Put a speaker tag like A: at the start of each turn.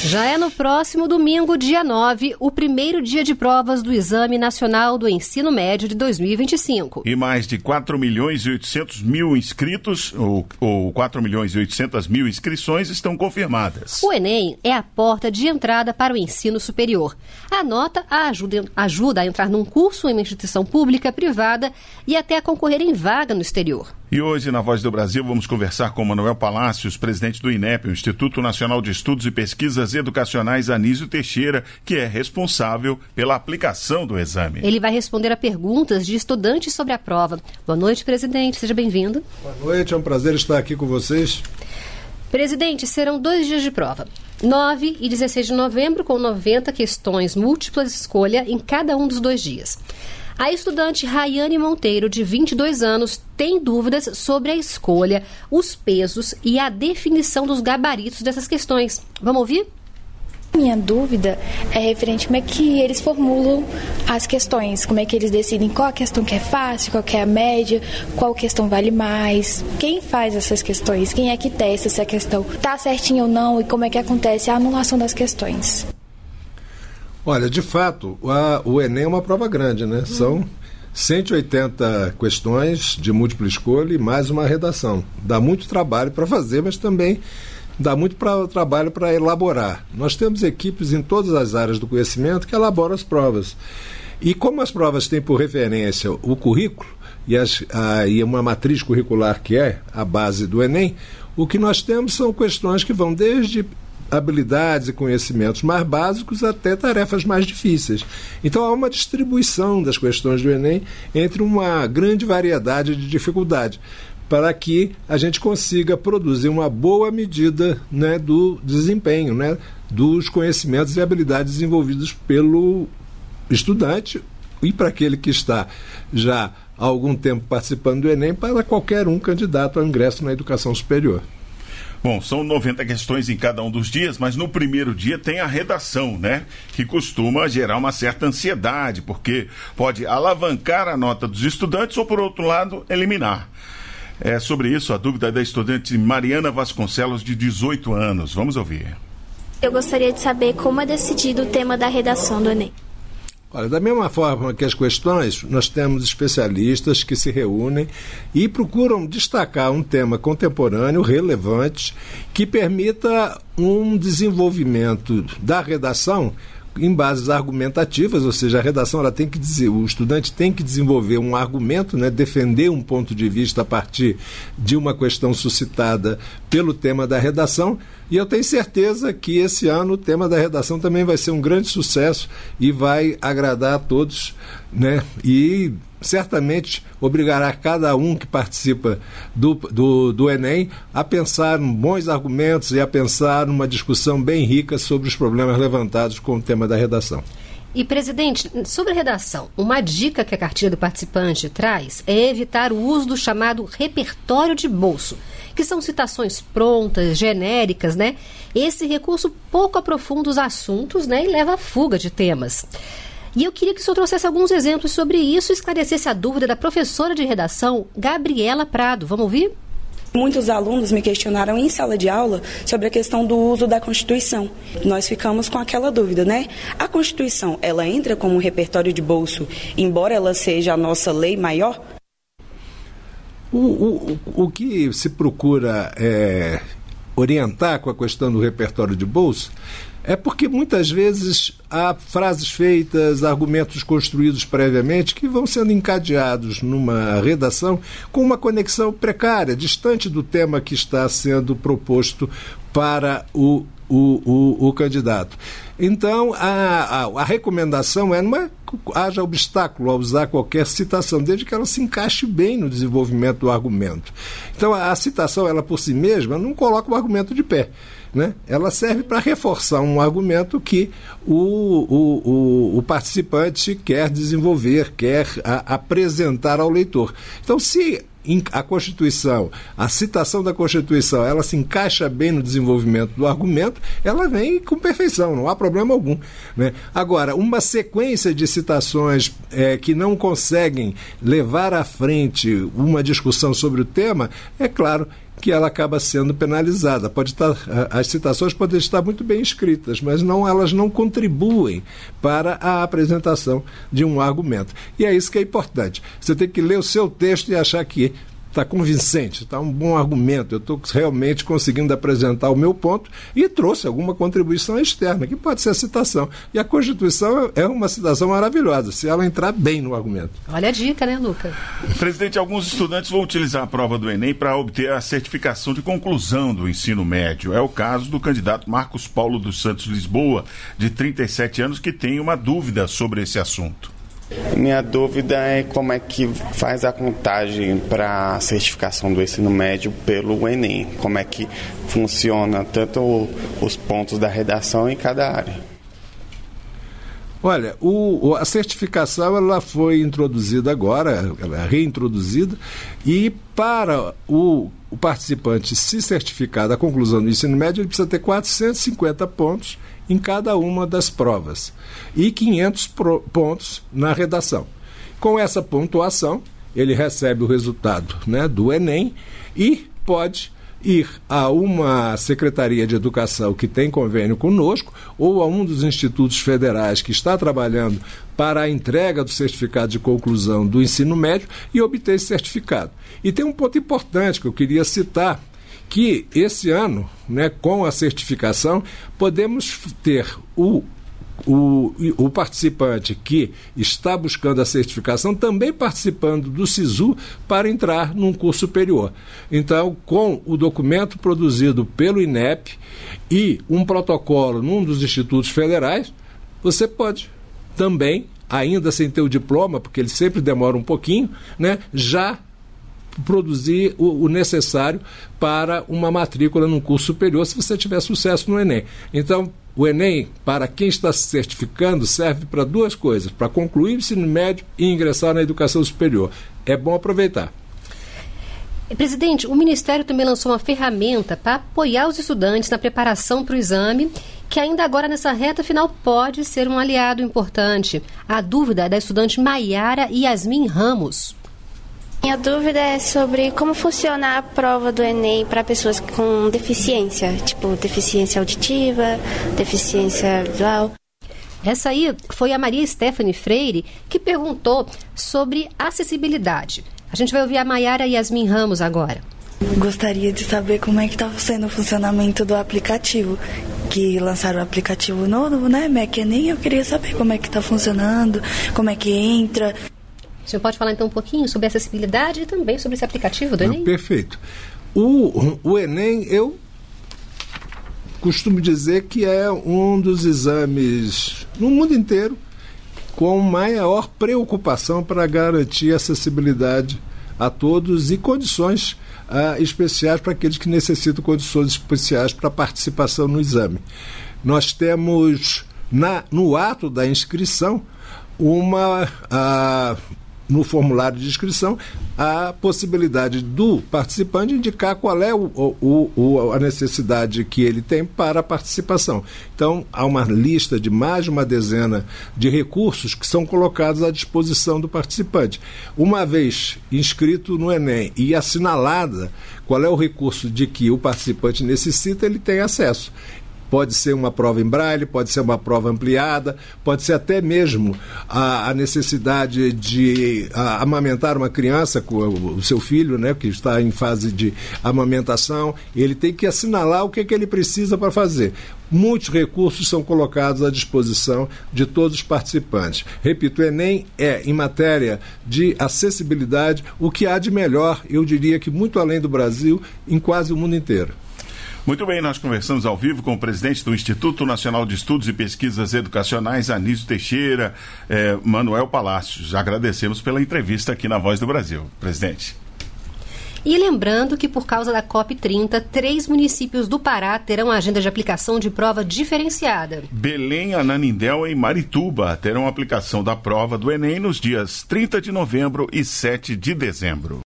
A: Já é no próximo domingo, dia 9, o primeiro dia de provas do Exame Nacional do Ensino Médio de 2025.
B: E mais de 4.800.000 inscritos, ou 4.800.000 inscrições estão confirmadas.
A: O Enem é a porta de entrada para o ensino superior. A nota ajuda a entrar num curso em uma instituição pública, privada e até a concorrer em vaga no exterior.
B: E hoje, na Voz do Brasil, vamos conversar com Manuel Palácios, presidente do INEP, o Instituto Nacional de Estudos e Pesquisas Educacionais Anísio Teixeira, que é responsável pela aplicação do exame.
A: Ele vai responder a perguntas de estudantes sobre a prova. Boa noite, presidente. Seja bem-vindo.
C: Boa noite, é um prazer estar aqui com vocês.
A: Presidente, serão 2 dias de prova. 9 e 16 de novembro, com 90 questões múltiplas de escolha em cada um dos 2 dias. A estudante Rayane Monteiro, de 22 anos, tem dúvidas sobre a escolha, os pesos e a definição dos gabaritos dessas questões. Vamos ouvir?
D: Minha dúvida é referente a como é que eles formulam as questões, como é que eles decidem qual a questão que é fácil, qual que é a média, qual questão vale mais, quem faz essas questões, quem é que testa se a questão está certinha ou não e como é que acontece a anulação das questões.
C: Olha, de fato, o Enem é uma prova grande, né? São 180 questões de múltipla escolha e mais uma redação. Dá muito trabalho para fazer, mas também dá muito trabalho para elaborar. Nós temos equipes em todas as áreas do conhecimento que elaboram as provas. E como as provas têm por referência o currículo e uma matriz curricular que é a base do Enem, o que nós temos são questões que vão desde habilidades e conhecimentos mais básicos até tarefas mais difíceis. Então há uma distribuição das questões do Enem entre uma grande variedade de dificuldade, para que a gente consiga produzir uma boa medida, né, do desempenho, né, dos conhecimentos e habilidades desenvolvidos pelo estudante e para aquele que está já há algum tempo participando do Enem, para qualquer um candidato ao ingresso na educação superior.
B: Bom, são 90 questões em cada um dos dias, mas no primeiro dia tem a redação, né? Que costuma gerar uma certa ansiedade, porque pode alavancar a nota dos estudantes ou, por outro lado, eliminar. É sobre isso a dúvida da estudante Mariana Vasconcelos, de 18 anos. Vamos ouvir.
E: Eu gostaria de saber como é decidido o tema da redação do Enem.
C: Olha, da mesma forma que as questões, nós temos especialistas que se reúnem e procuram destacar um tema contemporâneo, relevante, que permita um desenvolvimento da redação em bases argumentativas, ou seja, a redação ela tem que dizer, o estudante tem que desenvolver um argumento, né, defender um ponto de vista a partir de uma questão suscitada pelo tema da redação, e eu tenho certeza que esse ano o tema da redação também vai ser um grande sucesso e vai agradar a todos, né, e certamente obrigará cada um que participa do Enem a pensar em bons argumentos e a pensar numa discussão bem rica sobre os problemas levantados com o tema da redação.
A: E, presidente, sobre a redação, uma dica que a cartilha do participante traz é evitar o uso do chamado repertório de bolso, que são citações prontas, genéricas, né? Esse recurso pouco aprofunda os assuntos, né, e leva à fuga de temas. E eu queria que o senhor trouxesse alguns exemplos sobre isso e esclarecesse a dúvida da professora de redação, Gabriela Prado. Vamos ouvir?
F: Muitos alunos me questionaram em sala de aula sobre a questão do uso da Constituição. Nós ficamos com aquela dúvida, né? A Constituição, ela entra como um repertório de bolso, embora ela seja a nossa lei maior?
C: O que se procura orientar com a questão do repertório de bolso é porque muitas vezes há frases feitas, argumentos construídos previamente que vão sendo encadeados numa redação com uma conexão precária, distante do tema que está sendo proposto para o candidato. Então, a recomendação é não haja obstáculo a usar qualquer citação, desde que ela se encaixe bem no desenvolvimento do argumento. Então, a citação, ela por si mesma, não coloca o argumento de pé, né? Ela serve para reforçar um argumento que o participante quer desenvolver, quer apresentar ao leitor. Então, se a Constituição, a citação da Constituição, ela se encaixa bem no desenvolvimento do argumento, ela vem com perfeição, não há problema algum, né? Agora, uma sequência de citações que não conseguem levar à frente uma discussão sobre o tema, é claro que ela acaba sendo penalizada. As citações podem estar muito bem escritas, mas elas não contribuem para a apresentação de um argumento. E é isso que é importante. Você tem que ler o seu texto e achar que está convincente, está um bom argumento, eu estou realmente conseguindo apresentar o meu ponto e trouxe alguma contribuição externa, que pode ser a citação. E a Constituição é uma citação maravilhosa, se ela entrar bem no argumento.
A: Olha a dica, né, Luca?
B: Presidente, alguns estudantes vão utilizar a prova do Enem para obter a certificação de conclusão do ensino médio. É o caso do candidato Marcos Paulo dos Santos Lisboa, de 37 anos, que tem uma dúvida sobre esse assunto.
G: Minha dúvida é como é que faz a contagem para a certificação do ensino médio pelo Enem. Como é que funciona tanto os pontos da redação em cada área.
C: Olha, a certificação ela foi introduzida agora, ela é reintroduzida, e para o participante se certificar da conclusão do ensino médio, ele precisa ter 450 pontos em cada uma das provas e 500 pontos na redação. Com essa pontuação, ele recebe o resultado, né, do Enem e pode ir a uma secretaria de educação que tem convênio conosco ou a um dos institutos federais que está trabalhando para a entrega do certificado de conclusão do ensino médio e obter esse certificado. E tem um ponto importante que eu queria citar, que esse ano, né, com a certificação, podemos ter o participante que está buscando a certificação também participando do SISU para entrar num curso superior. Então, com o documento produzido pelo INEP e um protocolo num dos institutos federais, você pode também, ainda sem ter o diploma, porque ele sempre demora um pouquinho, né, já produzir o necessário para uma matrícula num curso superior se você tiver sucesso no Enem. Então, o Enem, para quem está se certificando, serve para duas coisas, para concluir o ensino médio e ingressar na educação superior. É bom aproveitar.
A: Presidente, o Ministério também lançou uma ferramenta para apoiar os estudantes na preparação para o exame, que ainda agora nessa reta final pode ser um aliado importante. A dúvida é da estudante Maiara Yasmin Ramos.
E: Minha dúvida é sobre como funciona a prova do Enem para pessoas com deficiência, tipo deficiência auditiva, deficiência visual.
A: Essa aí foi a Maria Stephanie Freire que perguntou sobre acessibilidade. A gente vai ouvir a Maiara Yasmin Ramos agora.
H: Gostaria de saber como é que está sendo o funcionamento do aplicativo, que lançaram o aplicativo novo, né, MEC Enem. Eu queria saber como é que está funcionando, como é que entra.
A: O senhor pode falar então um pouquinho sobre a acessibilidade e também sobre esse aplicativo do Enem?
C: Perfeito. O Enem, eu costumo dizer que é um dos exames no mundo inteiro com maior preocupação para garantir acessibilidade a todos e condições especiais para aqueles que necessitam condições especiais para participação no exame. Nós temos no ato da inscrição no formulário de inscrição, a possibilidade do participante indicar qual é a necessidade que ele tem para a participação. Então, há uma lista de mais de uma dezena de recursos que são colocados à disposição do participante. Uma vez inscrito no Enem e assinalada qual é o recurso de que o participante necessita, ele tem acesso. Pode ser uma prova em braille, pode ser uma prova ampliada, pode ser até mesmo a necessidade de amamentar uma criança com o seu filho, né, que está em fase de amamentação. Ele tem que assinalar o que ele precisa para fazer. Muitos recursos são colocados à disposição de todos os participantes. Repito, o Enem é, em matéria de acessibilidade, o que há de melhor, eu diria que muito além do Brasil, em quase o mundo inteiro.
B: Muito bem, nós conversamos ao vivo com o presidente do Instituto Nacional de Estudos e Pesquisas Educacionais, Anísio Teixeira, Manuel Palácios. Agradecemos pela entrevista aqui na Voz do Brasil. Presidente.
A: E lembrando que por causa da COP30, 3 municípios do Pará terão agenda de aplicação de prova diferenciada.
B: Belém, Ananindeua e Marituba terão aplicação da prova do Enem nos dias 30 de novembro e 7 de dezembro.